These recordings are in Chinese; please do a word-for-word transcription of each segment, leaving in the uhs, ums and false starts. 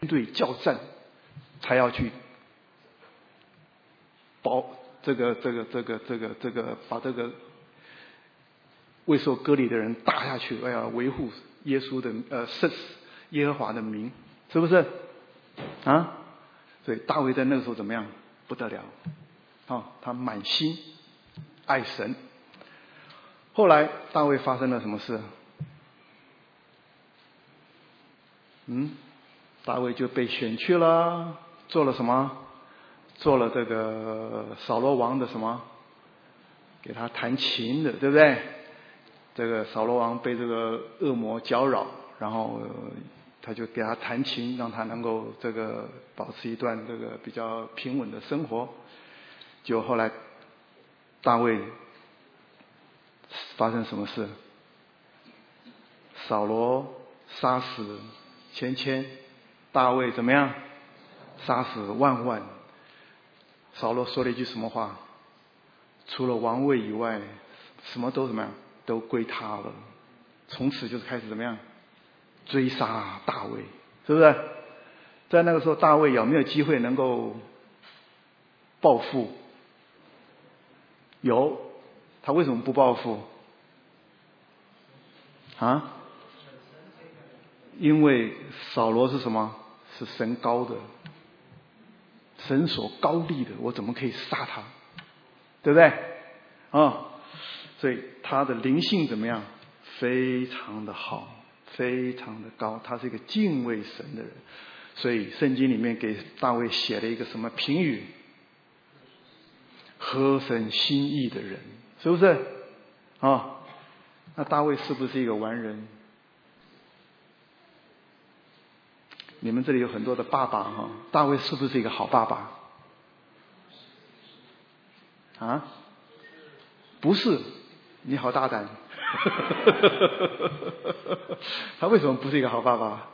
队交战，才要去保这个这个这个这个这个把这个未受割礼的人打下去，哎呀，维护耶稣的呃圣耶和华的名，是不是啊？所以大卫在那个时候怎么样？不得了啊！他满心爱神。后来大卫发生了什么事？嗯，大卫就被选去了，做了什么？做了这个扫罗王的什么？给他弹琴的，对不对？这个扫罗王被这个恶魔搅扰，然后、呃、他就给他弹琴，让他能够这个保持一段这个比较平稳的生活。就后来大卫发生什么事？扫罗杀死千千，大卫怎么样？杀死万万。扫罗说了一句什么话？除了王位以外，什么都怎么样？都归他了。从此就是开始怎么样？追杀大卫，是不是？在那个时候，大卫有没有机会能够报复？有。他为什么不报复？啊？因为扫罗是什么？是神高的，神所高立的，我怎么可以杀他？对不对？啊，所以他的灵性怎么样？非常的好，非常的高，他是一个敬畏神的人。所以圣经里面给大卫写了一个什么评语？合神心意的人，是不是？啊，那大卫是不是一个完人？你们这里有很多的爸爸哈，大卫是不是一个好爸爸？啊？不是，你好大胆！他为什么不是一个好爸爸？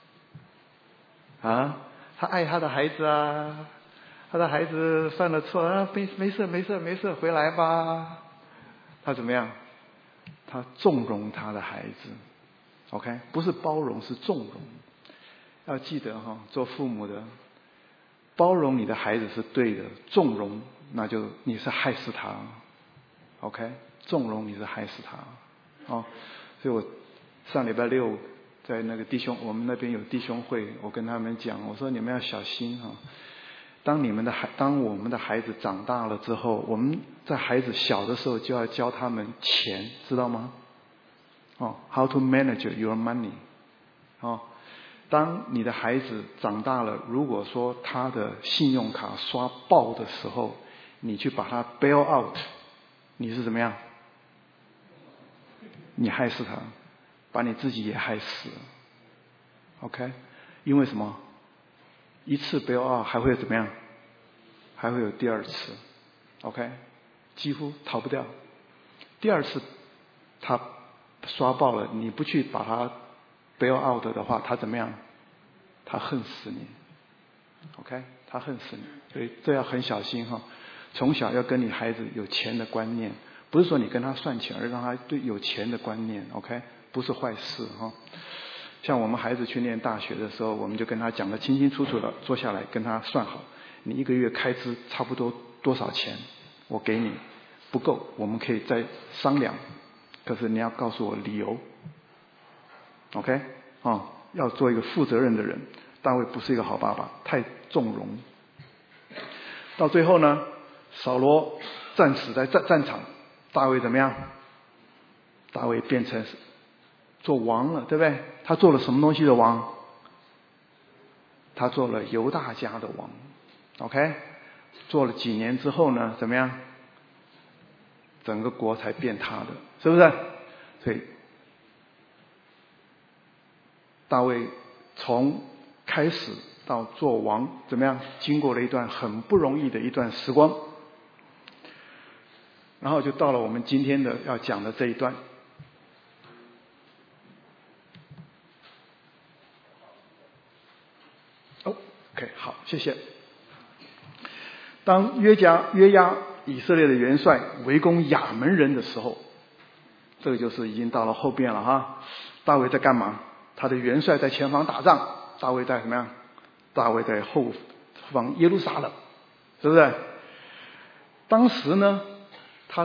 啊？他爱他的孩子啊，他的孩子犯了错啊，没没事没事没事，回来吧。他怎么样？他纵容他的孩子 ，OK， 不是包容，是纵容。要记得哈，做父母的，包容你的孩子是对的，纵容那就你是害死他 ，OK， 纵容你是害死他，哦，所以我上礼拜六在那个弟兄，我们那边有弟兄会，我跟他们讲，我说你们要小心哈，当你们的孩，当我们的孩子长大了之后，我们在孩子小的时候就要教他们钱，知道吗？哦 ，How to manage your money， 哦。当你的孩子长大了，如果说他的信用卡刷爆的时候，你去把他 bail out， 你是怎么样？你害死他，把你自己也害死了。OK， 因为什么？一次 bail out 还会怎么样？还会有第二次。OK， 几乎逃不掉。第二次他刷爆了，你不去把他bail out 的话，他怎么样？他恨死你 ，OK， 他恨死你，所以这要很小心哈。从小要跟你孩子有钱的观念，不是说你跟他算钱，而让他对有钱的观念 ，OK， 不是坏事哈。像我们孩子去念大学的时候，我们就跟他讲得清清楚楚的，坐下来跟他算好，你一个月开支差不多多少钱，我给你，不够我们可以再商量，可是你要告诉我理由。OK， 啊、哦，要做一个负责任的人。大卫不是一个好爸爸，太纵容。到最后呢，扫罗战死在战战场，大卫怎么样？大卫变成做王了，对不对？他做了什么东西的王？他做了犹大家的王。OK， 做了几年之后呢，怎么样？整个国才变他的，是不是？所以大卫从开始到做王怎么样？经过了一段很不容易的一段时光，然后就到了我们今天的要讲的这一段。哦 ，OK， 好，谢谢。当约加约押以色列的元帅围攻亚门人的时候，这个就是已经到了后边了哈。大卫在干嘛？他的元帅在前方打仗，大卫在怎么样？ 大卫在后方耶路撒冷，是不是？当时呢，他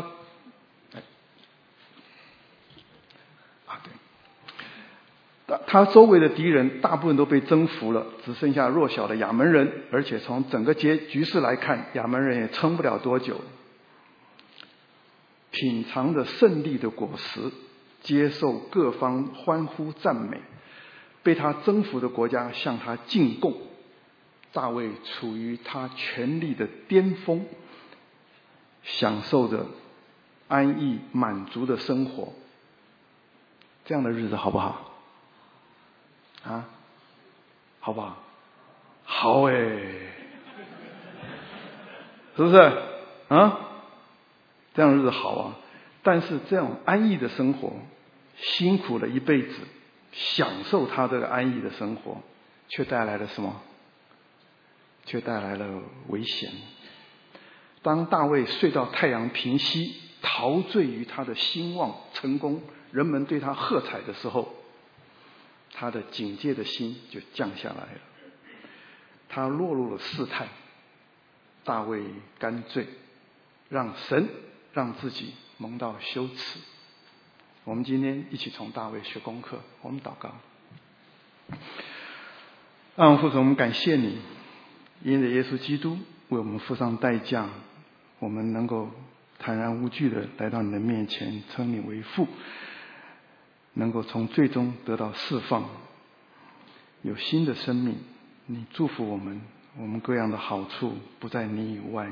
啊对，他周围的敌人大部分都被征服了，只剩下弱小的亚门人，而且从整个结局势来看，亚门人也撑不了多久。品尝着胜利的果实，接受各方欢呼赞美，被他征服的国家向他进贡。大卫处于他权力的巅峰，享受着安逸满足的生活。这样的日子好不好？啊，好不好？好哎，是不是啊？这样的日子好啊，但是这样安逸的生活，辛苦了一辈子，享受他这个安逸的生活，却带来了什么？却带来了危险。当大卫睡到太阳平息，陶醉于他的兴旺成功，人们对他喝彩的时候，他的警戒的心就降下来了，他落入了试探。大卫干脆让神让自己蒙到羞耻。我们今天一起从大卫学功课，我们祷告。爱我们父神，我们感谢你，因着耶稣基督为我们付上代价，我们能够坦然无惧的来到你的面前，称你为父，能够从最终得到释放，有新的生命。你祝福我们，我们各样的好处不在你以外。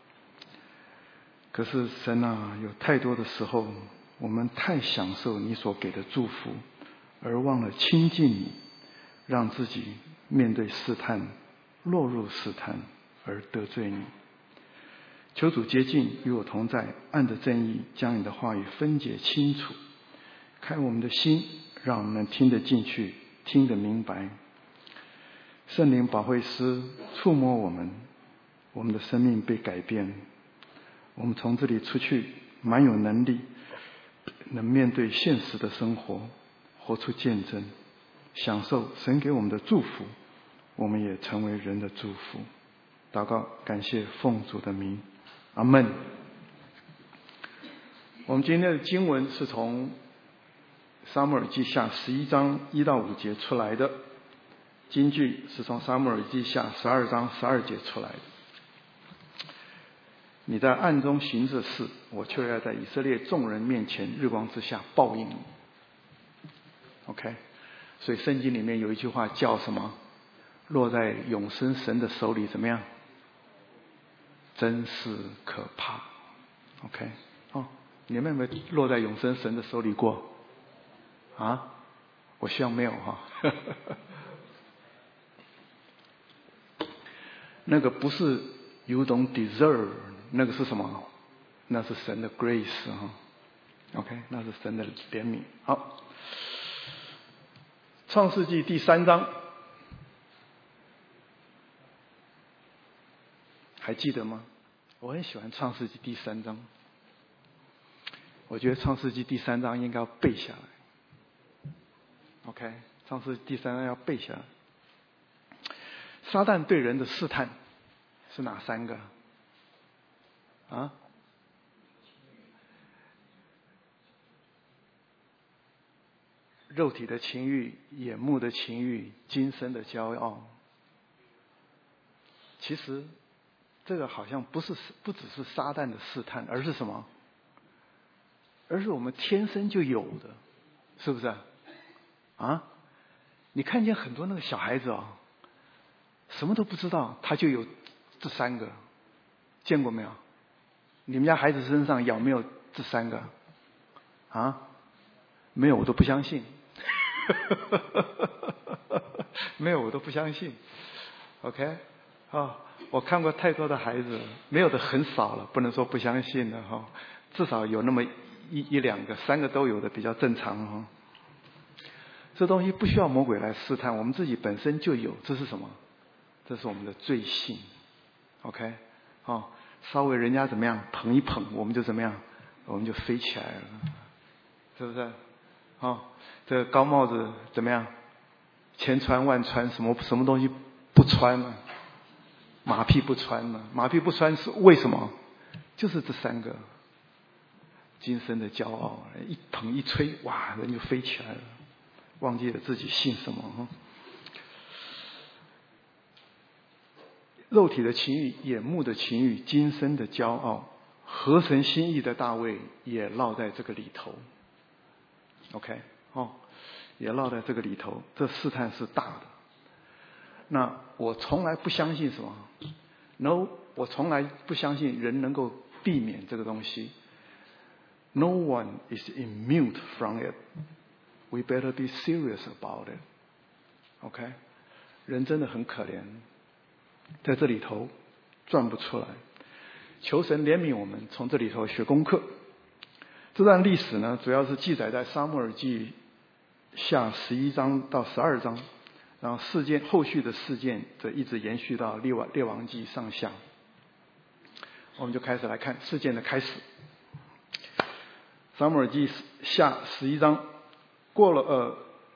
可是神啊，有太多的时候，我们太享受你所给的祝福，而忘了亲近你，让自己面对试探，落入试探而得罪你。求主接近，与我同在，按着正义将你的话语分解清楚，开我们的心，让我们听得进去，听得明白。圣灵保惠师触摸我们，我们的生命被改变，我们从这里出去蛮有能力，能面对现实的生活，活出见证，享受神给我们的祝福，我们也成为人的祝福。祷告感谢奉主的名，阿们。我们今天的经文是从撒母耳记下十一章一到五节出来的，金句是从撒母耳记下十二章十二节出来的。你在暗中行这事，我却要在以色列众人面前日光之下报应你。 OK， 所以圣经里面有一句话叫什么？落在永生神的手里怎么样？真是可怕。 OK， 哦，你们有没有落在永生神的手里过啊？我希望没有哈。那个不是 you don't deserve， 那个是什么？那是神的 grace 哈。OK， 那是神的怜悯。好，创世纪第三章，还记得吗？我很喜欢创世纪第三章，我觉得创世纪第三章应该要背下来。OK， 创世纪第三章要背下来。撒旦对人的试探是哪三个啊？肉体的情欲、眼目的情欲、今生的骄傲。其实这个好像不是不只是撒旦的试探，而是什么？而是我们天生就有的，是不是啊？你看见很多那个小孩子哦，什么都不知道，他就有这三个，见过没有？你们家孩子身上有没有这三个啊？没有，我都不相信。没有，我都不相信。OK， 啊、哦，我看过太多的孩子，没有的很少了，不能说不相信的哈、哦，至少有那么一一两个、三个都有的比较正常哈、哦。这东西不需要魔鬼来试探，我们自己本身就有。这是什么？这是我们的罪性。OK， 哦，稍微人家怎么样捧一捧，我们就怎么样，我们就飞起来了，是不是？哦，这个高帽子怎么样？千穿万穿，什么什么东西不穿了，马屁不穿了，马屁不穿是为什么？就是这三个。今生的骄傲，一捧一吹，哇，人就飞起来了，忘记了自己姓什么。肉体的情欲、眼目的情欲、今生的骄傲，合神心意的大卫也落在这个里头。OK， 哦，也落在这个里头。这试探是大的。那我从来不相信什么 ？No， 我从来不相信人能够避免这个东西。No one is immune from it. We better be serious about it. OK， 人真的很可怜，在这里头转不出来。求神怜悯我们，从这里头学功课。这段历史呢，主要是记载在撒母耳记下十一章到十二章，然后事件后续的事件则一直延续到列王列王记上下。我们就开始来看事件的开始。撒母耳记下十一章，过了呃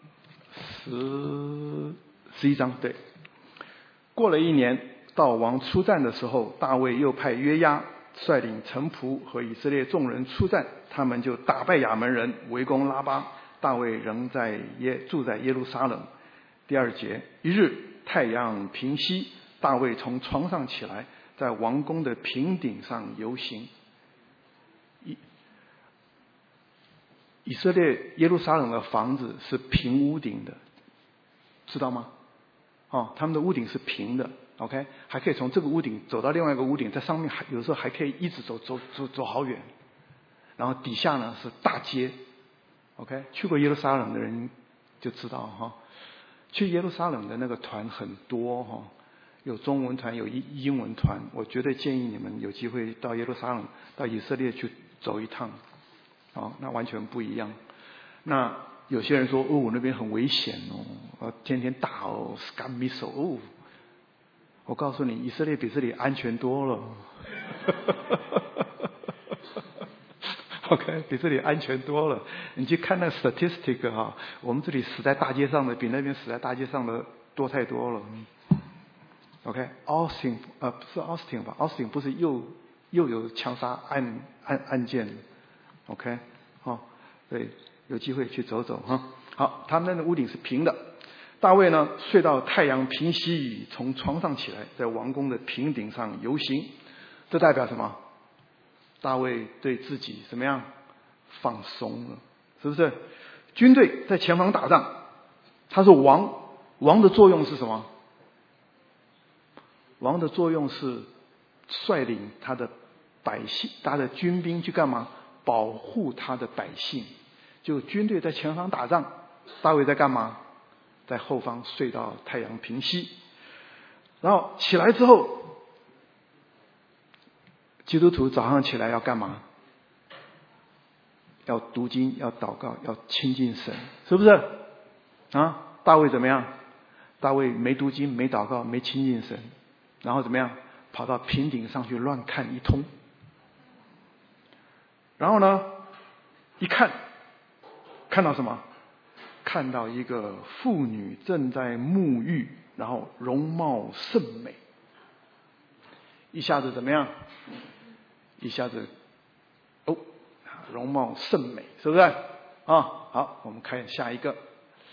十十一章对，过了一年，到王出战的时候，大卫又派约押率领臣仆和以色列众人出战，他们就打败亚门人，围攻拉巴。大卫仍在耶住在耶路撒冷。第二节，一日太阳平西，大卫从床上起来，在王宫的平顶上游行。以以色列耶路撒冷的房子是平屋顶的，知道吗？哦，他们的屋顶是平的 ，OK， 还可以从这个屋顶走到另外一个屋顶，在上面还有时候还可以一直走走走走好远。然后底下呢是大街 ，OK， 去过耶路撒冷的人就知道哈、哦，去耶路撒冷的那个团很多哈、哦，有中文团，有英英文团，我绝对建议你们有机会到耶路撒冷、到以色列去走一趟。哦，那完全不一样。那有些人说，哦，那边很危险哦，天天打哦 ，Scam missile 哦。我告诉你，以色列比这里安全多了。OK， 比这里安全多了。你去看那 statistic 哈、啊，我们这里死在大街上的比那边死在大街上的多太多了。OK，Austin 呃不是 Austin 吧 ？Austin 不是又又有枪杀案案案件。OK， 哦，对，有机会去走走哈。好，他们的屋顶是平的。大卫呢，睡到太阳平西，从床上起来，在王宫的平顶上游行。这代表什么？大卫对自己怎么样放松了？是不是？军队在前方打仗，他是王，王的作用是什么？王的作用是率领他的百姓，他的军兵去干嘛？保护他的百姓。就军队在前方打仗，大卫在干嘛？在后方睡到太阳平西。然后起来之后，基督徒早上起来要干嘛？要读经，要祷告，要亲近神，是不是？啊，大卫怎么样？大卫没读经，没祷告，没亲近神，然后怎么样？跑到平顶上去乱看一通。然后呢，一看，看到什么？看到一个妇女正在沐浴，然后容貌甚美。一下子怎么样？一下子，哦，容貌甚美，是不是？啊，好，我们看下一个。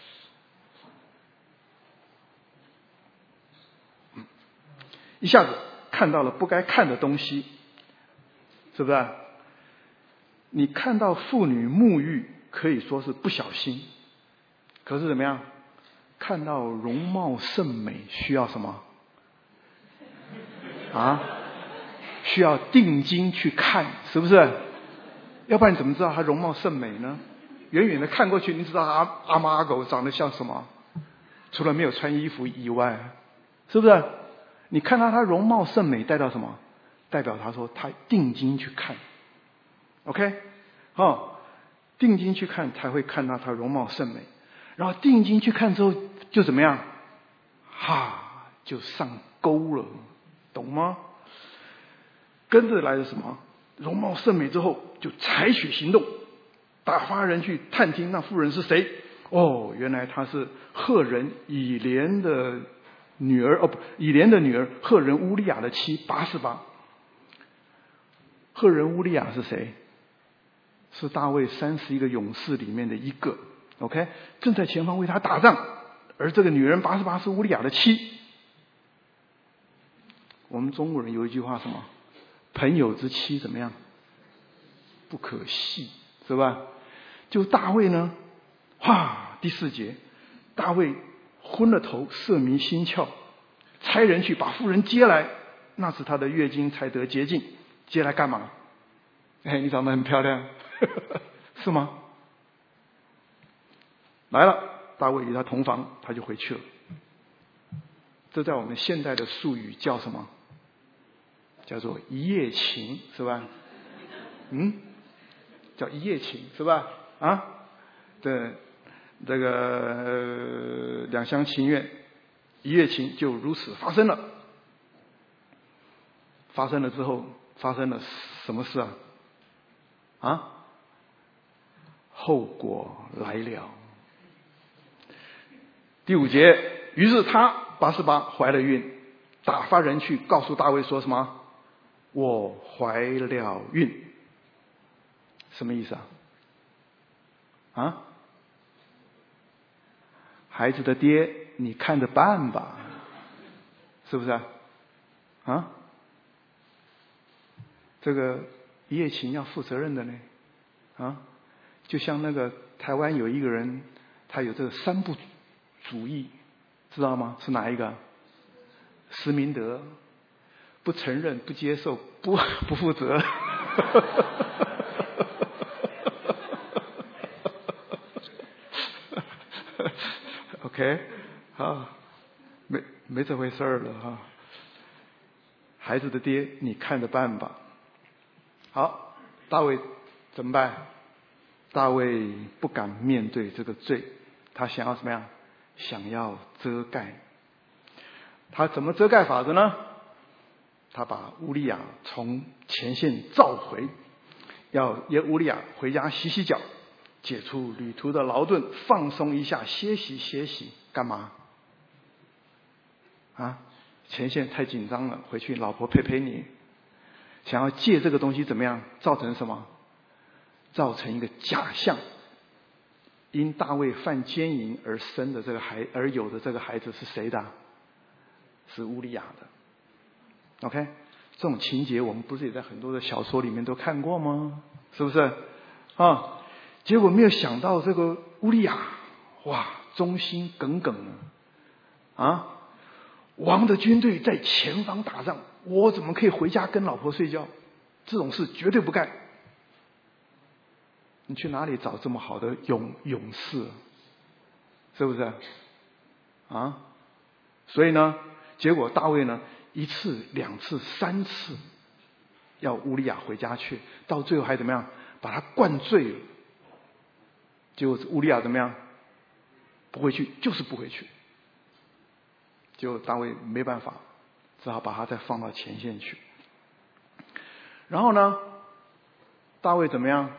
嗯，一下子看到了不该看的东西，是不是？你看到妇女沐浴，可以说是不小心。可是怎么样？看到容貌甚美，需要什么？啊？需要定睛去看，是不是？要不然你怎么知道她容貌甚美呢？远远的看过去，你知道阿阿猫阿狗长得像什么？除了没有穿衣服以外，是不是？你看到她容貌甚美，代表什么？代表她说她定睛去看。OK， 哦，定睛去看才会看到她容貌甚美，然后定睛去看之后就怎么样？哈，就上钩了，懂吗？跟着来的什么？容貌甚美之后就采取行动，打发人去探听那妇人是谁。哦，原来她是赫人以莲的女儿哦不，以莲的女儿赫人乌利亚的妻拔示巴。赫人乌利亚是谁？是大卫三十一个勇士里面的一个 ，OK， 正在前方为他打仗，而这个女人拔示巴是乌利亚的妻。我们中国人有一句话什么？朋友之妻怎么样？不可戏，是吧？就大卫呢，哇！第四节，大卫昏了头，色迷心窍，差人去把妇人接来，那是他的月经才得洁净。接来干嘛？哎，你长得很漂亮，是吗？来了，大卫与他同房，他就回去了。这在我们现代的术语叫什么？叫做一夜情，是吧？嗯，叫一夜情，是吧？啊，对，这个、呃、两厢情愿，一夜情就如此发生了。发生了之后，发生了什么事啊？啊，后果来了。第五节，于是他拔示巴怀了孕，打发人去告诉大卫说什么？我怀了孕。什么意思啊？啊？孩子的爹，你看着办吧，是不是啊？啊？这个一夜情要负责任的呢，啊？就像那个台湾有一个人，他有这个三不主义，知道吗？是哪一个？施明德，不承认、不接受、不不负责。OK， 好，没没这回事儿了哈。孩子的爹，你看着办吧。好，大卫怎么办？大卫不敢面对这个罪，他想要怎么样？想要遮盖。他怎么遮盖法子呢？他把乌利亚从前线召回，要约乌利亚回家洗洗脚，解除旅途的劳顿，放松一下，歇息歇息。干嘛？啊，前线太紧张了，回去老婆陪陪你。想要借这个东西怎么样？造成什么？造成一个假象。因大卫犯奸淫而生的这个孩，而有的这个孩子是谁的？是乌利亚的。OK， 这种情节我们不是也在很多的小说里面都看过吗？是不是？啊，结果没有想到这个乌利亚，哇，忠心耿耿啊！啊，王的军队在前方打仗，我怎么可以回家跟老婆睡觉？这种事绝对不干。你去哪里找这么好的勇勇士？是不是？啊，所以呢，结果大卫呢，一次、两次、三次要乌利亚回家去，到最后还怎么样？把他灌醉了。结果乌利亚怎么样？不回去，就是不回去。结果大卫没办法，只好把他再放到前线去。然后呢，大卫怎么样？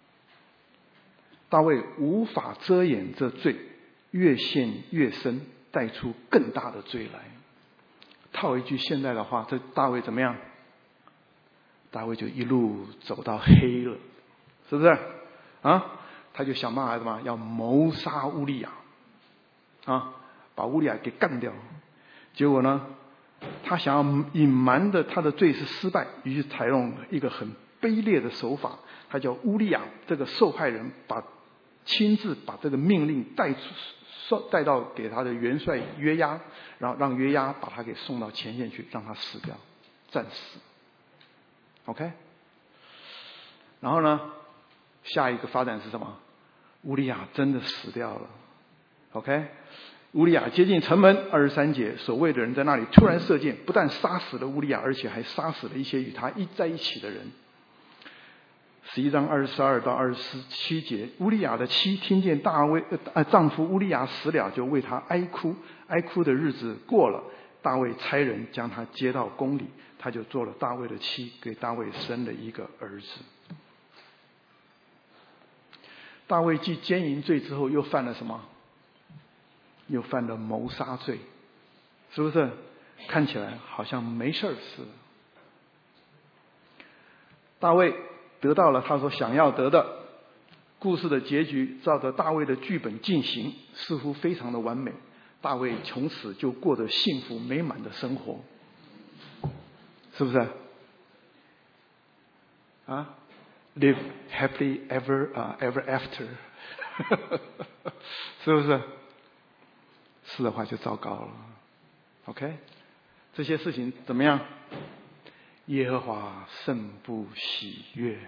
大卫无法遮掩这罪，越陷越深，带出更大的罪来。套一句现代的话，这大卫怎么样？大卫就一路走到黑了，是不是？啊，他就想办法什么？要谋杀乌利亚，啊，把乌利亚给干掉。结果呢，他想要隐瞒的他的罪是失败，于是采用一个很卑劣的手法，他叫乌利亚这个受害人把亲自把这个命令带出带到给他的元帅约押，然后让约押把他给送到前线去，让他死掉，战死。OK， 然后呢，下一个发展是什么？乌利亚真的死掉了。OK， 乌利亚接近城门，二十三节，守卫的人在那里突然射箭，不但杀死了乌利亚，而且还杀死了一些与他一在一起的人。十一章二十二到二十七节，乌利亚的妻听见大卫呃丈夫乌利亚死了，就为他哀哭。哀哭的日子过了，大卫差人将他接到宫里，他就做了大卫的妻，给大卫生了一个儿子。大卫继奸淫罪之后，又犯了什么？又犯了谋杀罪。 是不是？看起来好像没事似的。大卫得到了他所想要得的，故事的结局照着大卫的剧本进行，似乎非常的完美。大卫从此就过得幸福美满的生活，是不是？啊 ，live happily ever 啊、uh, ever after， 是不是？是的话就糟糕了。OK， 这些事情怎么样？耶和华甚不喜悦，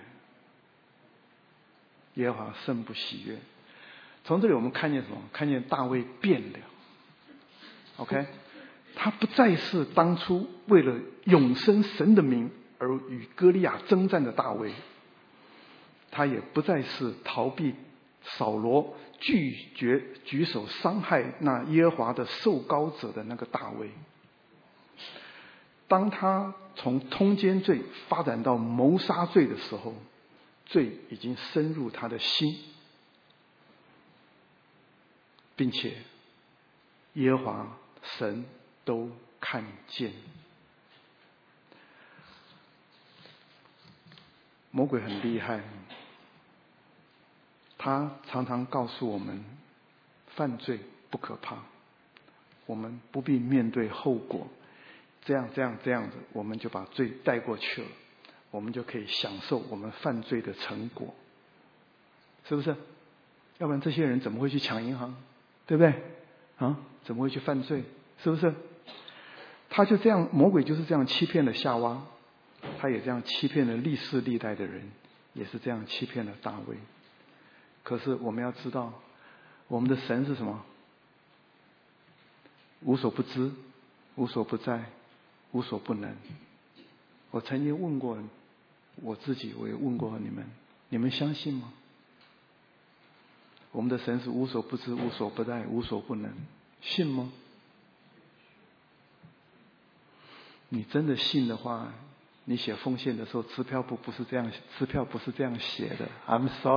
耶和华甚不喜悦。从这里我们看见什么？看见大卫变了。OK， 他不再是当初为了永生神的名而与歌利亚征战的大卫，他也不再是逃避扫罗拒绝举手伤害那耶和华的受膏者的那个大卫。当他从通奸罪发展到谋杀罪的时候，罪已经深入他的心，并且耶和华神都看见。魔鬼很厉害，他常常告诉我们，犯罪不可怕，我们不必面对后果，这样这样这样子，我们就把罪带过去了，我们就可以享受我们犯罪的成果，是不是？要不然这些人怎么会去抢银行，对不对？啊，怎么会去犯罪？是不是？他就这样，魔鬼就是这样欺骗了夏娃，他也这样欺骗了历世历代的人，也是这样欺骗了大卫。可是我们要知道，我们的神是什么？无所不知，无所不在，无所不能。我曾经问过我自己，我也问过你们，你们相信吗？我们的神是无所不知，无所不在，无所不能，信吗？你真的信的话，你写奉献的时候，支票簿不是这样，支票不是这样写的。I'm sorry 。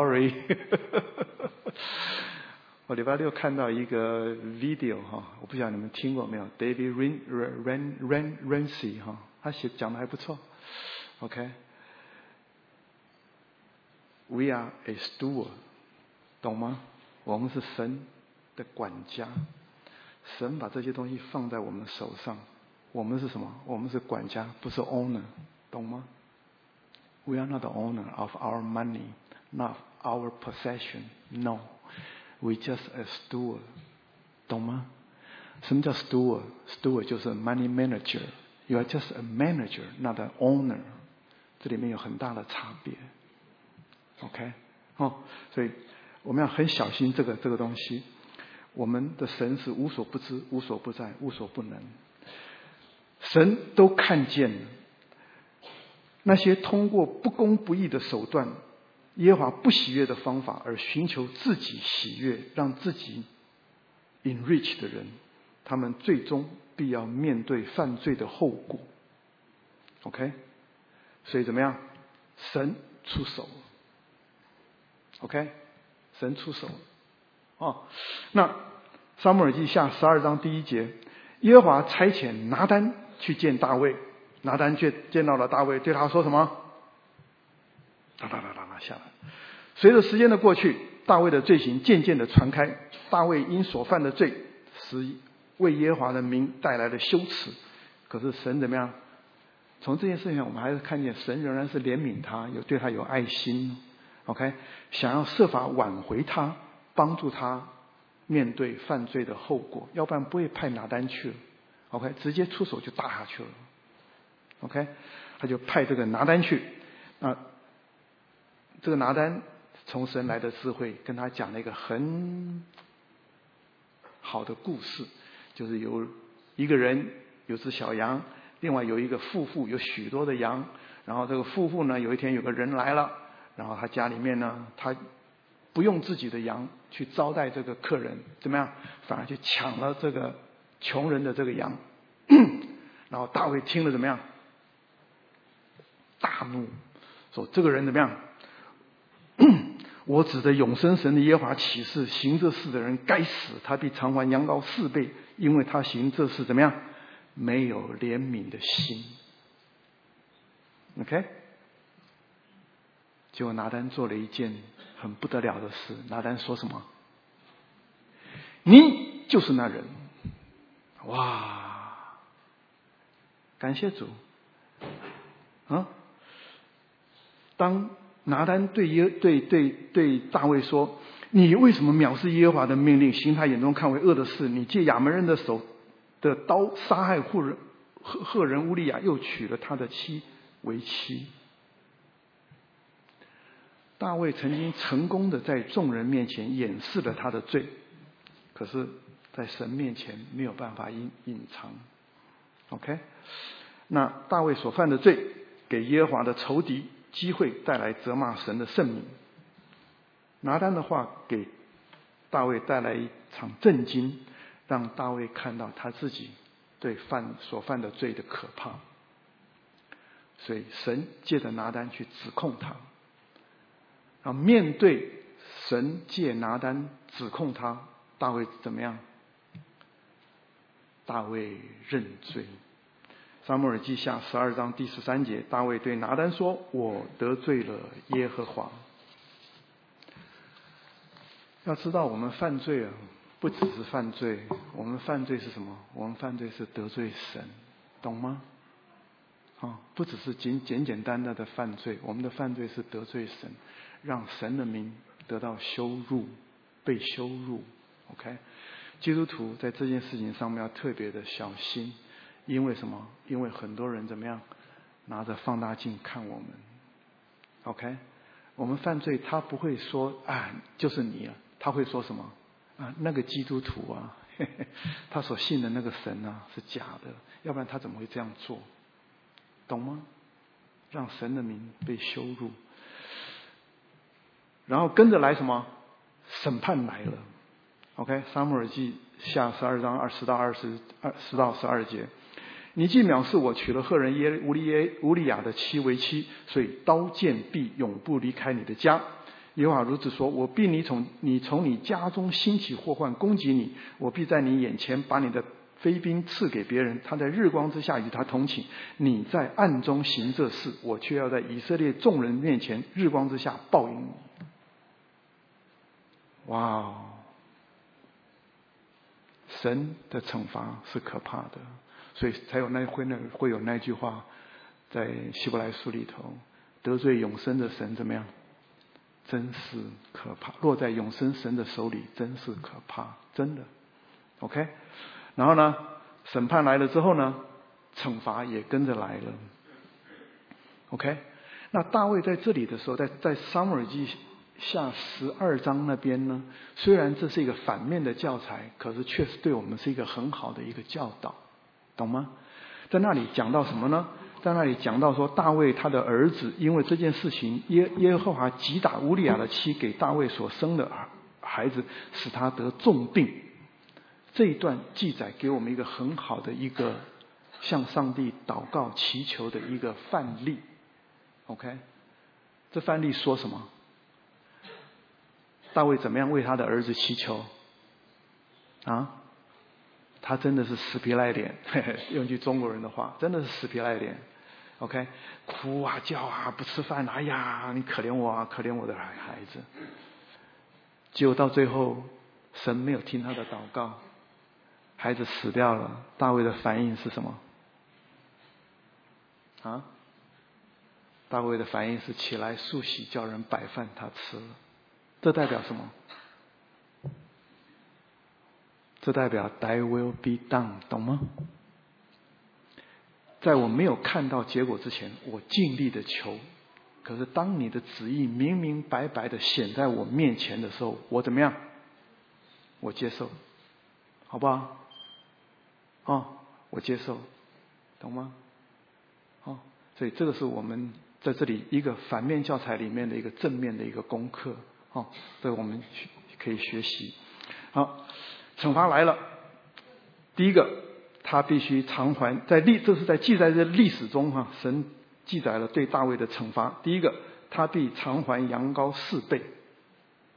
我礼拜六看到一个 video 哈，我不晓得你们听过没有 ，David Ren Ren Ren Ramsey 哈，他写讲的还不错。OK，We are a steward， 懂吗？我们是神的管家，神把这些东西放在我们手上。我们是什么？我们是管家，不是 owner， 懂吗？ We are not the owner of our money, not our possession. No, we just a steward， 懂吗？什么叫 steward？ Steward 就是 money manager. You are just a manager, not an owner. 这里面有很大的差别。OK， 哦，所以我们要很小心这个这个东西。我们的神是无所不知、无所不在、无所不能。神都看见了那些通过不公不义的手段，耶和华不喜悦的方法而寻求自己喜悦，让自己 enrich 的人，他们最终必要面对犯罪的后果。 OK， 所以怎么样？神出手了。 OK， 神出手了。哦，那撒母耳记下十二章第一节，耶和华差遣拿单去见大卫，拿单却见到了大卫，对他说什么？哒哒哒哒哒下来。随着时间的过去，大卫的罪行渐渐的传开，大卫因所犯的罪，使为耶和华的名带来了羞耻。可是神怎么样？从这件事情上，我们还是看见神仍然是怜悯他，有对他有爱心。OK， 想要设法挽回他，帮助他面对犯罪的后果，要不然不会派拿单去了。OK， 直接出手就打下去了。OK， 他就派这个拿单去。那这个拿单从神来的智慧，跟他讲了一个很好的故事，就是有一个人有只小羊，另外有一个富户有许多的羊，然后这个富户呢，有一天有个人来了，然后他家里面呢，他不用自己的羊去招待这个客人，怎么样？反而去抢了这个穷人的这个羊。然后大卫听了怎么样？大怒，说这个人怎么样？我指着永生神的耶和华起誓，行这事的人该死，他必偿还羊羔四倍，因为他行这事怎么样？ 没有怜悯的心。OK， 结果拿单做了一件很不得了的事。拿单说什么？你就是那人。哇！感谢主。啊，当拿单对耶对对对大卫说：“你为什么藐视耶和华的命令，行他眼中看为恶的事？你借亚扪人的手的刀杀害户人赫赫人乌利亚，又娶了他的妻为妻。”大卫曾经成功的在众人面前掩饰了他的罪，可是在神面前没有办法隐隐藏。OK， 那大卫所犯的罪，给耶和华的仇敌机会带来责骂神的圣名。拿单的话给大卫带来一场震惊，让大卫看到他自己对犯所犯的罪的可怕。所以神借着拿单去指控他，然后面对神借拿单指控他，大卫怎么样？大卫认罪。撒母耳记下十二章第十三节，大卫对拿单说：“我得罪了耶和华。”要知道，我们犯罪啊，不只是犯罪，我们犯罪是什么？我们犯罪是得罪神，懂吗？啊，不只是简简简单单的犯罪，我们的犯罪是得罪神，让神的名得到羞辱，被羞辱。OK， 基督徒在这件事情上面要特别的小心。因为什么？因为很多人怎么样拿着放大镜看我们。 OK， 我们犯罪他不会说啊就是你啊，他会说什么啊那个基督徒啊嘿嘿他所信的那个神啊是假的，要不然他怎么会这样做？懂吗？让神的名被羞辱，然后跟着来什么？审判来了。 OK， 撒母耳记下十二章二十到二十二十到十二节，你既藐视我，娶了赫人耶乌利耶乌利亚的妻为妻，所以刀剑必永不离开你的家。耶和华如此说：我必你从你从你家中兴起祸患攻击你，我必在你眼前把你的飞兵赐给别人，他在日光之下与他同寝，你在暗中行这事，我却要在以色列众人面前日光之下报应你。哇哦！神的惩罚是可怕的，所以才有那会那会有那句话，在希伯来书里头，得罪永生的神怎么样？真是可怕！落在永生神的手里，真是可怕，真的。OK， 然后呢，审判来了之后呢，惩罚也跟着来了。OK， 那大卫在这里的时候，在在撒母耳记下十二章那边呢，虽然这是一个反面的教材，可是确实对我们是一个很好的一个教导，懂吗？在那里讲到什么呢？在那里讲到说，大卫他的儿子因为这件事情，耶耶和华击打乌利亚的妻给大卫所生的孩子，使他得重病。这一段记载给我们一个很好的一个向上帝祷告祈求的一个范例。OK， 这范例说什么？大卫怎么样为他的儿子祈求啊？他真的是死皮赖脸，嘿嘿，用句中国人的话，真的是死皮赖脸。OK， 哭啊叫啊，不吃饭，哎呀，你可怜我啊，可怜我的孩子。结果到最后，神没有听他的祷告，孩子死掉了。大卫的反应是什么？啊？大卫的反应是起来漱洗，叫人摆饭他吃了。这代表什么？这代表 Thy will be done， 懂吗？在我没有看到结果之前，我尽力的求。可是当你的旨意明明白白的显在我面前的时候，我怎么样？我接受，好不好？哦，我接受，懂吗？哦，所以这个是我们在这里一个反面教材里面的一个正面的一个功课。哦，这个我们可以学习。好，惩罚来了。第一个，他必须偿还，在历这是在记载的历史中哈，神记载了对大卫的惩罚。第一个，他必偿还羊羔四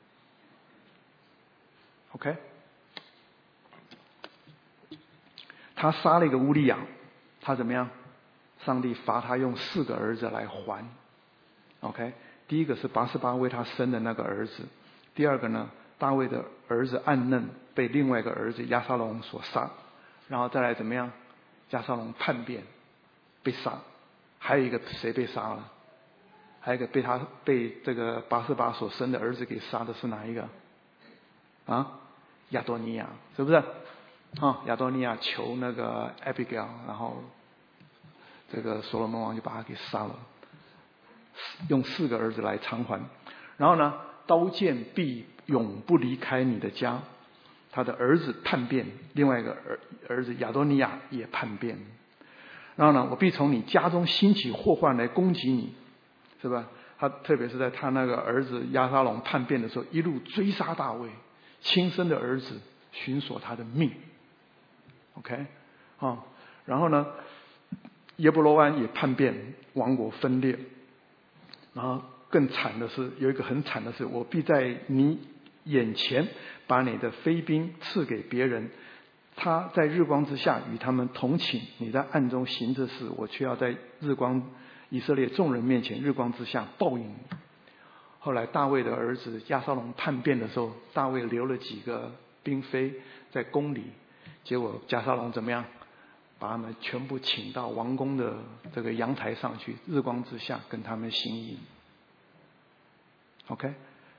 倍。OK， 他杀了一个乌利亚，他怎么样？上帝罚他用四个儿子来还。OK， 第一个是拔示巴为他生的那个儿子，第二个呢，大卫的儿子暗嫩被另外一个儿子押沙龙所杀，然后再来怎么样？押沙龙叛变被杀，还有一个谁被杀了？还有一个被他被这个拔示巴所生的儿子给杀的是哪一个？啊，亚多尼亚，是不是？啊，亚多尼亚求那个 Abigail， 然后这个所罗门王就把他给杀了，用四个儿子来偿还。然后呢，刀剑必永不离开你的家。他的儿子叛变，另外一个儿儿子亚多尼亚也叛变。然后呢，我必从你家中兴起祸患来攻击你，是吧？他特别是在他那个儿子押沙龙叛变的时候，一路追杀大卫，亲生的儿子寻索他的命。OK， 啊，然后呢，耶布罗安也叛变，王国分裂。然后更惨的是，有一个很惨的是，我必在你眼前把你的飞兵赐给别人，他在日光之下与他们同寝，你在暗中行这事，我却要在日光以色列众人面前日光之下报应你。后来大卫的儿子押沙龙叛变的时候，大卫留了几个兵妃在宫里，结果押沙龙怎么样？把他们全部请到王宫的这个阳台上去，日光之下跟他们行淫。OK，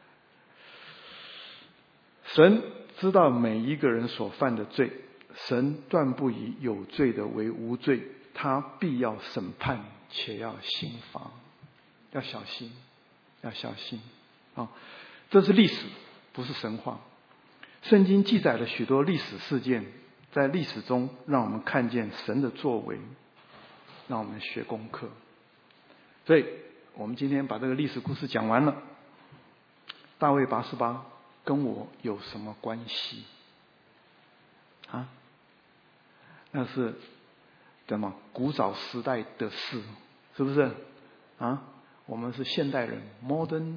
神知道每一个人所犯的罪，神断不以有罪的为无罪，他必要审判，且要刑罚。要小心，要小心啊！这是历史，不是神话。圣经记载了许多历史事件，在历史中让我们看见神的作为，让我们学功课。所以我们今天把这个历史故事讲完了。大卫拔示巴跟我有什么关系啊？那是什么古早时代的事，是不是啊？我们是现代人 ，modern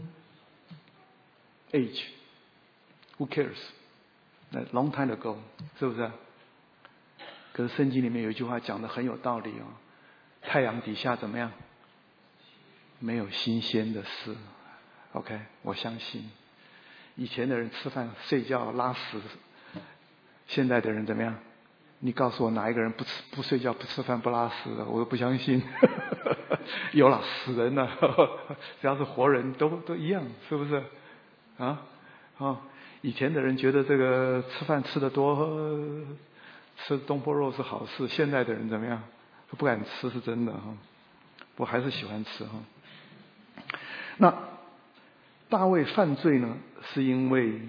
age，who cares？ 那 long time ago， 是不是？可是圣经里面有一句话讲的很有道理哦，太阳底下怎么样？没有新鲜的事。OK， 我相信以前的人吃饭、睡觉、拉屎，现在的人怎么样？你告诉我哪一个人不吃、不睡觉、不吃饭、不拉屎的？我都不相信。有了，死人了，只要是活人都都一样，是不是？啊，哦，以前的人觉得这个吃饭吃得多，吃东坡肉是好事，现在的人怎么样？都不敢吃，是真的哈。我还是喜欢吃哈。那大卫犯罪呢，是因为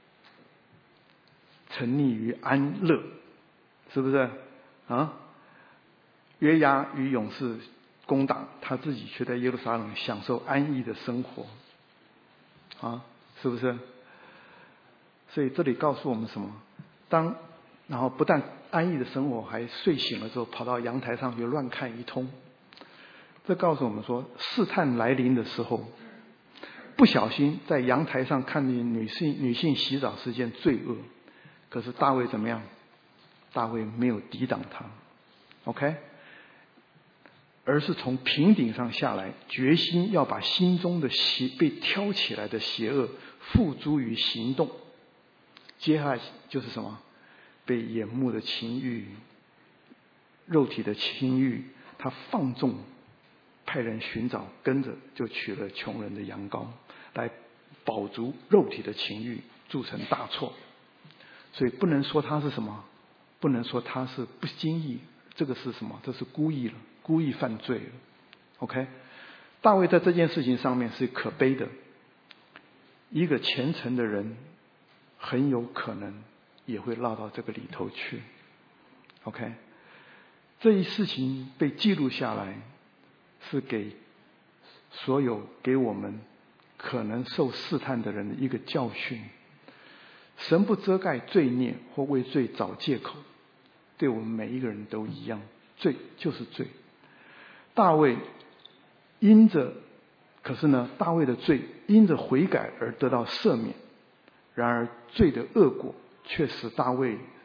沉溺于安乐，是不是啊？约押与勇士攻打，他自己却在耶路撒冷享受安逸的生活，啊，是不是？所以这里告诉我们什么？当然后不但安逸的生活，还睡醒了之后跑到阳台上去乱看一通。这告诉我们说，试探来临的时候，不小心在阳台上看见女性女性洗澡是件罪恶。可是大卫怎么样？大卫没有抵挡他 ，OK， 而是从平顶上下来，决心要把心中的邪被挑起来的邪恶付诸于行动。接下来就是什么？被眼目的情欲、肉体的情欲，他放纵，派人寻找，跟着就取了穷人的羊羔，来饱足肉体的情欲，铸成大错。所以不能说他是什么，不能说他是不经意，这个是什么？这是故意了，故意犯罪了。OK， 大卫在这件事情上面是可悲的。一个虔诚的人，很有可能也会落到这个里头去。OK， 这一事情被记录下来，是给所有给我们可能受试探的人一个教训。神不遮盖罪孽或为罪找借口，对我们每一个人都一样，罪就是罪。大卫因着，可是呢，大卫的罪因着悔改而得到赦免，然而罪的恶果却使大卫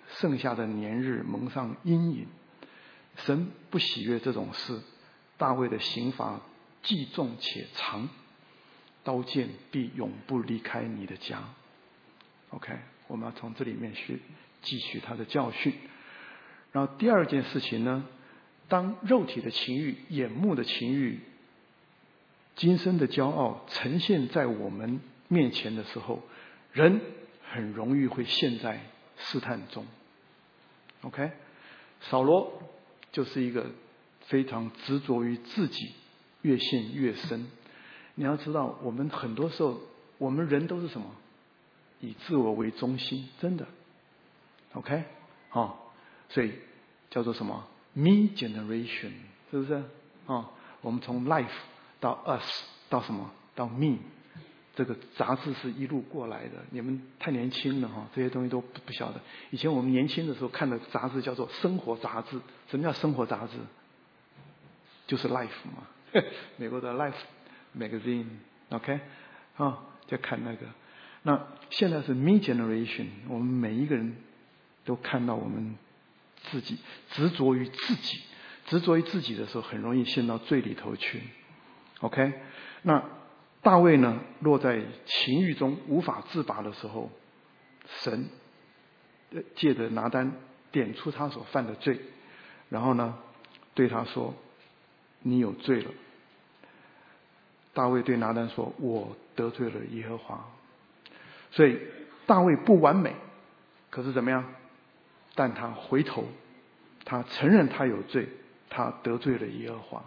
剩下的年日蒙上阴影。神不喜悦这种事。大卫的刑罚既重且长，刀剑必永不离开你的家。 OK， 我们要从这里面去汲取他的教训。然后第二件事情呢，当肉体的情欲、眼目的情欲、今生的骄傲呈现在我们面前的时候，人很容易会陷在试探中。 OK， 扫罗就是一个非常执着于自己，越陷越深。你要知道，我们很多时候，我们人都是什么？以自我为中心，真的。 OK， 哦，所以叫做什么 Me generation， 是不是？哦，我们从 life 到 us 到什么？到 me， 这个杂志是一路过来的。你们太年轻了哈、哦，这些东西都不不晓得。以前我们年轻的时候看的杂志叫做生活杂志。什么叫生活杂志？就是 life 嘛，美国的 life magazine。OK， 啊、哦，就看那个。那现在是 me generation， 我们每一个人都看到我们自己执着于自己，执着于自己的时候，很容易陷到罪里头去。OK， 那大卫呢，落在情欲中无法自拔的时候，神借着拿单点出他所犯的罪，然后呢，对他说：“你有罪了。”大卫对拿单说：“我得罪了耶和华。”所以大卫不完美，可是怎么样？但他回头，他承认他有罪，他得罪了耶和华。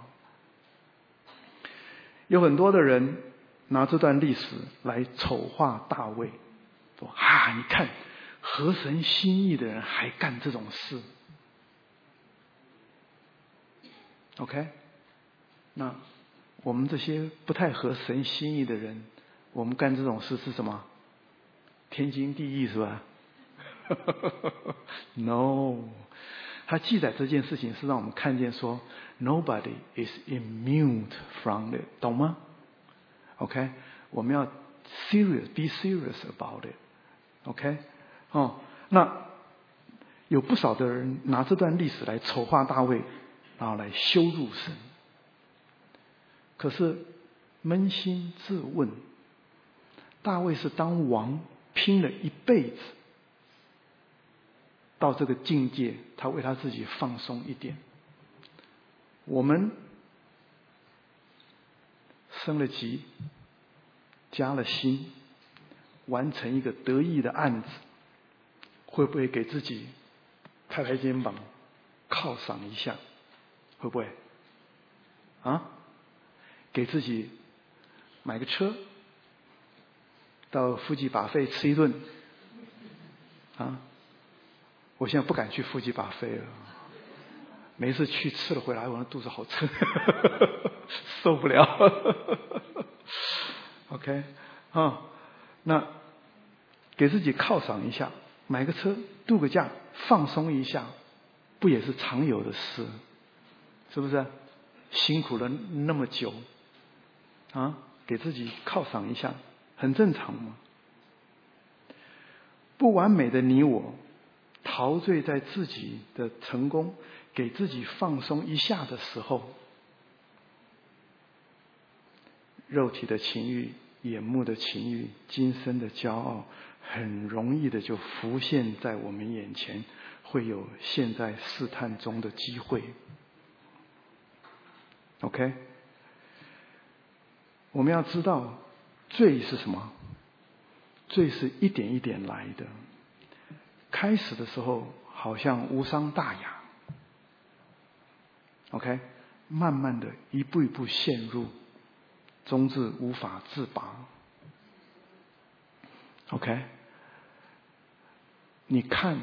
有很多的人拿这段历史来丑化大卫，说啊，你看合神心意的人还干这种事。OK， 那我们这些不太合神心意的人，我们干这种事是什么？天经地义是吧？No， 他记载这件事情是让我们看见说 ，Nobody is immune from it， 懂吗 ？OK， 我们要 serious，be serious about it。OK， 哦，那有不少的人拿这段历史来丑化大卫，然后来羞辱神。可是扪心自问，大卫是当王拼了一辈子，到这个境界，他为他自己放松一点。我们升了级，加了薪，完成一个得意的案子，会不会给自己拍拍肩膀，犒赏一下？会不会？啊？给自己买个车，到富吉把费吃一顿，啊？我现在不敢去富吉把费了，每次去吃了回来，我的肚子好撑，受不了。OK， 啊，那给自己犒赏一下，买个车，度个假，放松一下，不也是常有的事？是不是？辛苦了那么久，啊，给自己犒赏一下，很正常嘛。不完美的你我，陶醉在自己的成功，给自己放松一下的时候，肉体的情欲、眼目的情欲、今生的骄傲，很容易的就浮现在我们眼前，会有陷在试探中的机会。OK， 我们要知道罪是什么？罪是一点一点来的，开始的时候好像无伤大雅。OK， 慢慢的一步一步陷入，终至无法自拔。OK， 你看，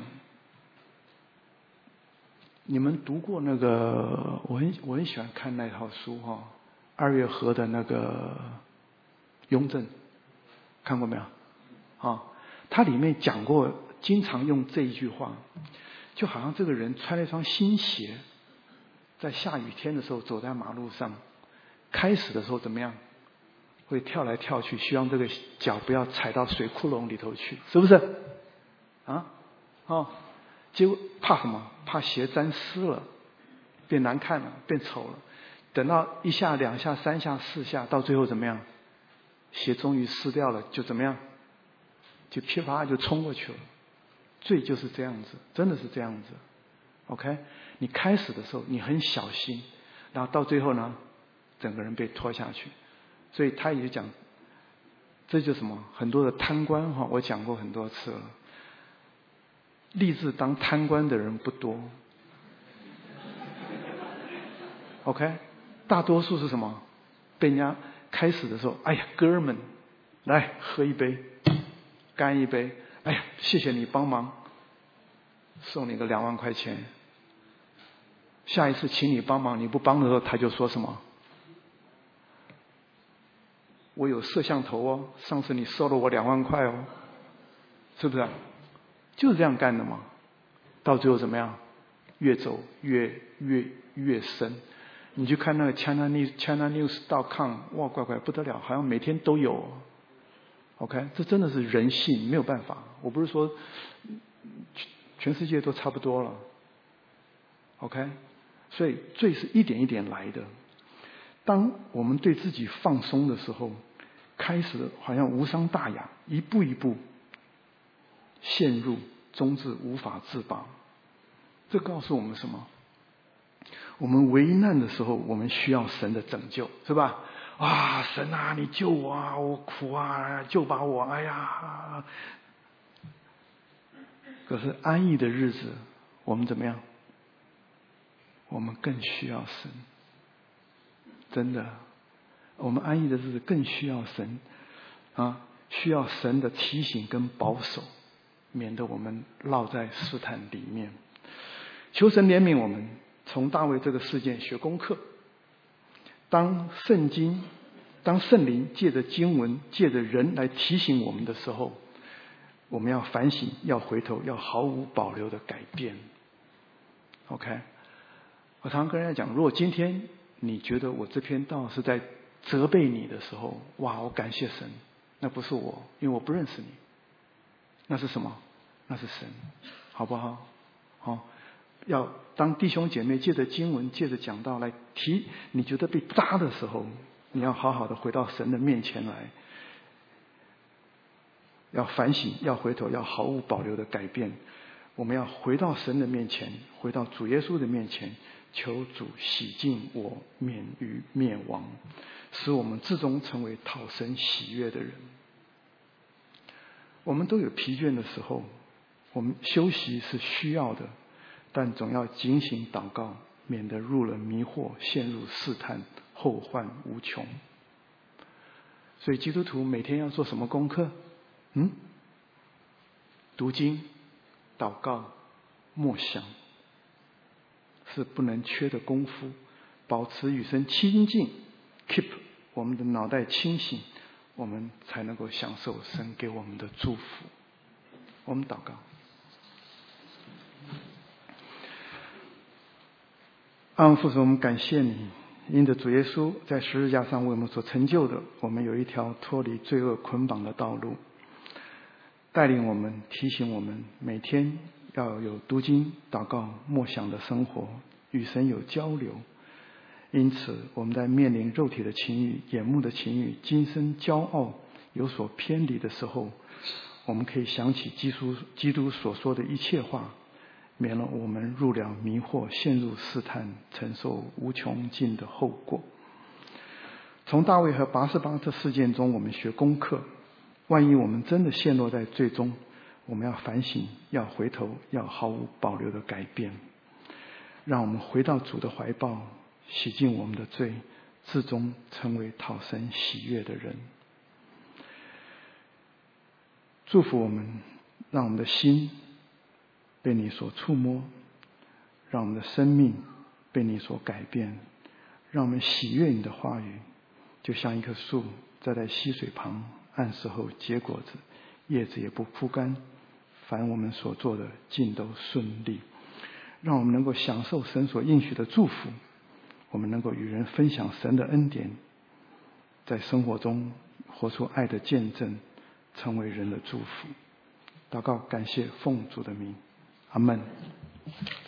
你们读过那个？我很我很喜欢看那套书哈、哦，二月河的那个雍正，看过没有？啊、哦，它里面讲过，经常用这一句话，就好像这个人穿了一双新鞋，在下雨天的时候走在马路上，开始的时候怎么样？会跳来跳去，希望这个脚不要踩到水窟窿里头去，是不是？啊，哦， 结果怕什么？怕鞋沾湿了，变难看了，变丑了。等到一下、两下、三下、四下，到最后怎么样？鞋终于湿掉了，就怎么样？就噼啪就冲过去了。罪就是这样子，真的是这样子。OK， 你开始的时候你很小心，然后到最后呢，整个人被拖下去。所以他也讲，这就什么？很多的贪官哈，我讲过很多次了。立志当贪官的人不多。OK， 大多数是什么？被人家开始的时候，哎呀，哥们，来喝一杯，干一杯。哎呀，谢谢你帮忙，送你个两万块钱。下一次请你帮忙，你不帮的时候，他就说什么？我有摄像头哦，上次你收了我两万块哦，是不是？就是这样干的嘛。到最后怎么样？越走越越越深。你去看那个 China News China News dot com， 哇，乖乖不得了，好像每天都有。OK， 这真的是人性，没有办法。我不是说全世界都差不多了。OK， 所以罪是一点一点来的。当我们对自己放松的时候，开始好像无伤大雅，一步一步陷入终至无法自拔。这告诉我们什么？我们危难的时候，我们需要神的拯救，是吧？啊，神啊，你救我啊，我苦啊，救把我，哎呀！可是安逸的日子，我们怎么样？我们更需要神，真的，我们安逸的日子更需要神啊，需要神的提醒跟保守，免得我们落在试探里面。求神怜悯我们，从大卫这个事件学功课。当圣经、当圣灵借着经文、借着人来提醒我们的时候，我们要反省，要回头，要毫无保留的改变。OK， 我常常跟人家讲，如果今天你觉得我这篇道是在责备你的时候，哇，我感谢神，那不是我，因为我不认识你。那是什么？那是神，好不好？好。要当弟兄姐妹借着经文借着讲道来提你觉得被扎的时候，你要好好的回到神的面前来，要反省，要回头，要毫无保留的改变。我们要回到神的面前，回到主耶稣的面前，求主洗净我，免于灭亡，使我们至终成为讨神喜悦的人。我们都有疲倦的时候，我们休息是需要的，但总要警醒祷告，免得入了迷惑，陷入试探，后患无穷。所以基督徒每天要做什么功课？嗯，读经、祷告、默想，是不能缺的功夫。保持与神亲近 ，keep 我们的脑袋清醒，我们才能够享受神给我们的祝福。我们祷告。阿们父神，我们感谢你，因着主耶稣在十字架上为我们所成就的，我们有一条脱离罪恶捆绑的道路，带领我们，提醒我们每天要有读经、祷告、默想的生活，与神有交流。因此我们在面临肉体的情欲、眼目的情欲、今生骄傲有所偏离的时候，我们可以想起基督基督所说的一切话，免了我们入了迷惑，陷入试探，承受无穷尽的后果。从大卫和拔示巴这事件中，我们学功课。万一我们真的陷落在罪中，我们要反省，要回头，要毫无保留的改变。让我们回到主的怀抱，洗净我们的罪，至终成为讨神喜悦的人。祝福我们，让我们的心被你所触摸，让我们的生命被你所改变，让我们喜悦你的话语，就像一棵树栽在溪水旁，按时候结果子，叶子也不枯干，凡我们所做的尽都顺利。让我们能够享受神所应许的祝福，我们能够与人分享神的恩典，在生活中活出爱的见证，成为人的祝福。祷告感谢奉主的名， 阿们。